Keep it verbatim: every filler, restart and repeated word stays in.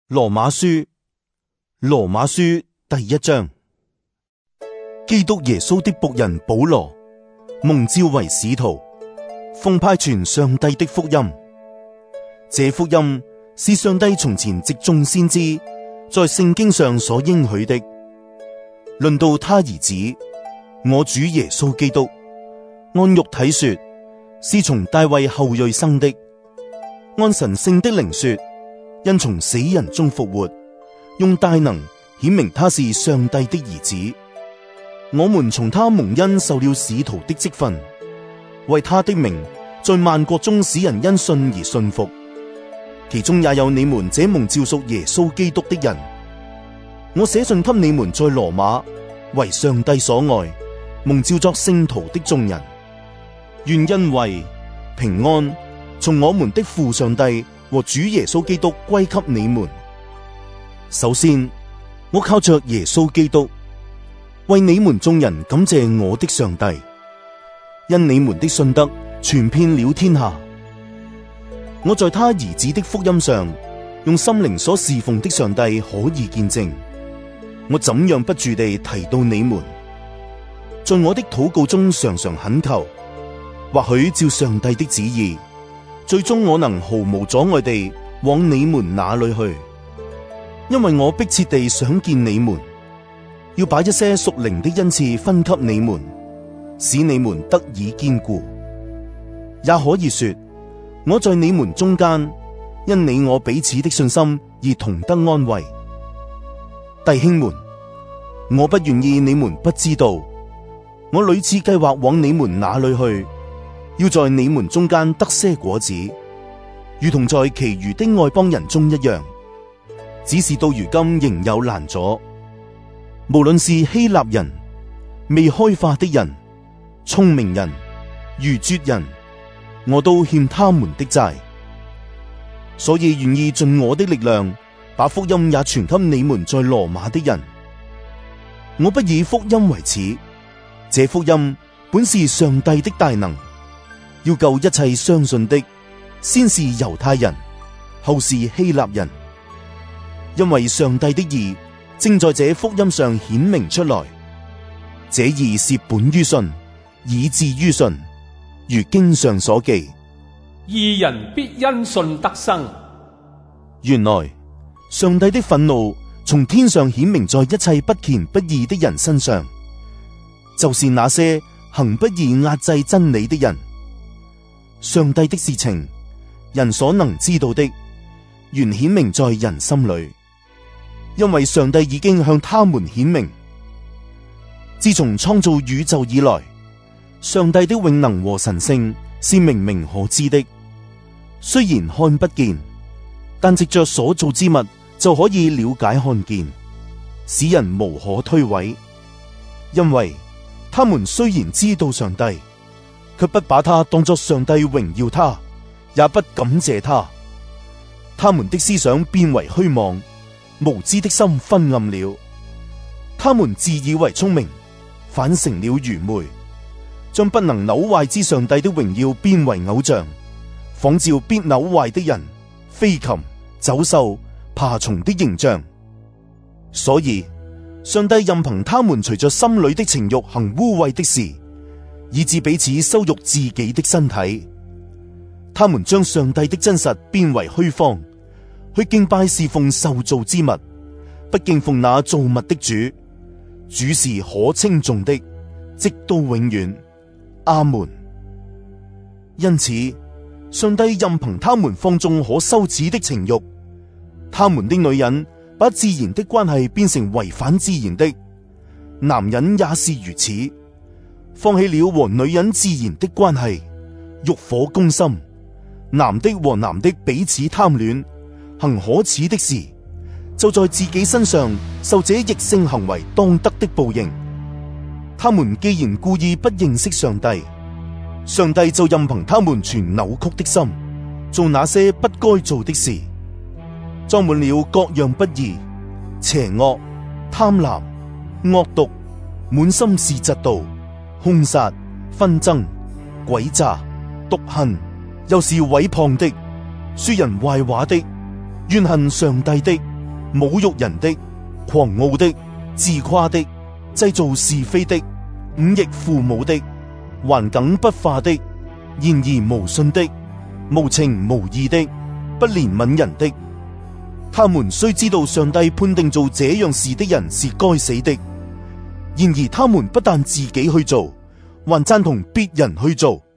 羅馬書，羅馬書第一章。基督耶穌的僕人保羅，蒙召為使徒，奉派傳上帝的福音。這福音是上帝從前藉眾先知在聖經上所應許的。論到他兒子，我主耶穌基督，按肉體說，是從大衛後裔生的；按神聖的靈說，因從死人中復活，用大能顯明他是上帝的兒子。我們從他蒙恩受了使徒的職分，為他的名在萬國中使人因信而信服，其中也有你們這蒙召屬耶穌基督的人。我寫信給你們在羅馬為上帝所愛，蒙召作聖徒的眾人，願恩惠平安從我們的父上帝和主耶穌基督歸給你們。首先，我靠着耶穌基督為你們眾人感謝我的上帝，因你們的信德傳遍了天下。我在他兒子的福音上用心靈所侍奉的上帝可以見證，我怎樣不住地提到你們，在我的禱告中常常懇求，或許照上帝的旨意，最終我能毫無阻礙地往你們那裏去，因為我迫切地想見你們，要把一些屬靈的恩賜分給你們，使你們得以堅固。也可以說，我在你們中間，因你我彼此的信心而同得安慰。弟兄們，我不願意你們不知道，我屢次計劃往你們那裏去，要在你們中間得些果子，如同在其餘的外邦人中一樣。只是到如今仍有攔阻，無論是希臘人、未開化的人、聰明人、愚拙人，我都欠他們的債，所以願意盡我的力量，把福音也傳給你們在羅馬的人。我不以福音為恥，這福音本是上帝的大能，要救一切相信的，先是猶太人，後是希臘人。因為上帝的義正在這福音上顯明出來，這義是本於信，以致於信。如經上所記， 義人必因信得生。 原來上帝的憤怒從天上顯明在一切不虔不義的人身上，就是那些行不義壓制真理的人。上帝的事情，人所能知道的，原顯明在人心裏，因為上帝已經向他們顯明。自從創造宇宙以來，上帝的永能和神性是明明可知的，雖然看不見，但藉着所造之物就可以了解看見，使人無可推諉。因為他們雖然知道上帝，卻不把他當作上帝榮耀他，也不感謝他。他們的思想變為虛妄，無知的心昏暗了。他們自以為聰明，反成了愚昧，將不能朽壞之上帝的榮耀變為偶像，仿照必朽壞的人、飛禽、走獸、爬蟲的形象。所以上帝任憑他們隨着心裏的情欲行污穢的事，以致彼此羞辱自己的身體。他們將上帝的真實變為虛謊，去敬拜侍奉受造之物，不敬奉那造物的主。主是可稱頌的，直到永遠。阿門。因此，上帝任憑他們放縱可羞恥的情欲，他們的女人把自然的關係變成違反自然的，男人也是如此，放棄了和女人自然的關係，欲火攻心，男的和男的彼此貪戀，行可恥的事，就在自己身上受這逆性行為當得的報應。他們既然故意不認識上帝，上帝就任憑他們存扭曲的心，做那些不該做的事，裝滿了各樣不義、邪惡、貪婪、惡毒，滿心是嫉妒、兇殺、紛爭、詭詐、毒恨，又是毀謗的、說人壞話的、怨恨上帝的、 侮辱人的、狂傲的、自誇的、製造是非的、忤逆父母的、頑梗不化的、言而無信的、無情無義的、不憐憫人的。他們雖知道上帝判定做這樣事的人是該死的，然而他們不但自己去做，還贊同別人去做。